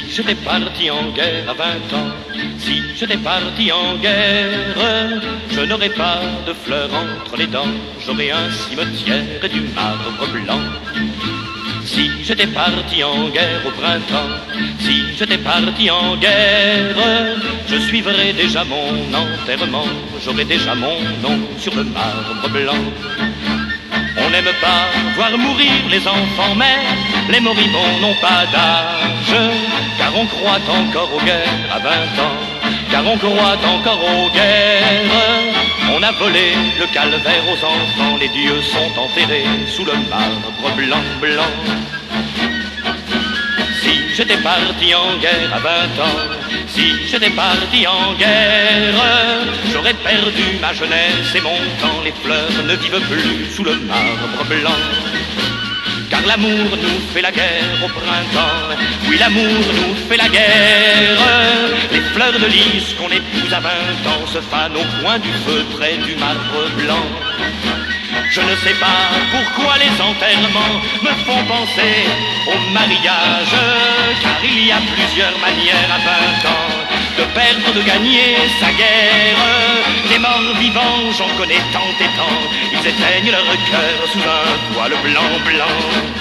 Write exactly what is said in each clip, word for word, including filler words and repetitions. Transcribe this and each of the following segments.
j'étais parti en guerre à vingt ans, si j'étais parti en guerre, je n'aurais pas de fleurs entre les dents, j'aurais un cimetière et du marbre blanc. Si j'étais parti en guerre au printemps, si j'étais parti en guerre, je suivrais déjà mon enterrement, j'aurais déjà mon nom sur le marbre blanc. On n'aime pas voir mourir les enfants, mais les moribonds n'ont pas d'âge, car on croit encore aux guerres à vingt ans, car on croit encore aux guerres. On a volé le calvaire aux enfants, les dieux sont enterrés sous le marbre blanc, blanc. Si j'étais parti en guerre à vingt ans, si j'étais parti en guerre, j'aurais perdu ma jeunesse et mon temps, les fleurs ne vivent plus sous le marbre blanc. Car l'amour nous fait la guerre au printemps, oui l'amour nous fait la guerre. Les fleurs de lys qu'on épouse à vingt ans se fanent au coin du feu près du marbre blanc. Je ne sais pas pourquoi les enterrements me font penser au mariage, car il y a plusieurs manières à vingt ans de perdre, de gagner sa guerre. Les morts vivants, j'en connais tant et tant, ils éteignent leur cœur sous un voile blanc, blanc.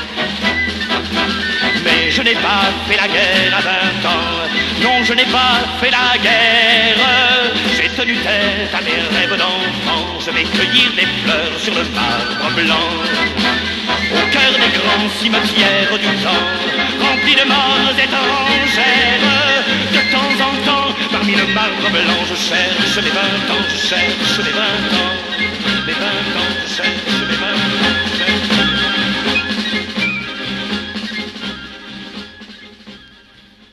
Mais je n'ai pas fait la guerre à vingt ans, non je n'ai pas fait la guerre. J'ai tenu tête à mes rêves d'enfant, je vais cueillir des fleurs sur le marbre blanc. Au cœur des grands cimetières du temps, remplis de morts étrangères, de temps en temps, parmi le marbre blanc, je cherche mes vingt ans, je cherche mes vingt ans, mes vingt ans, je cherche.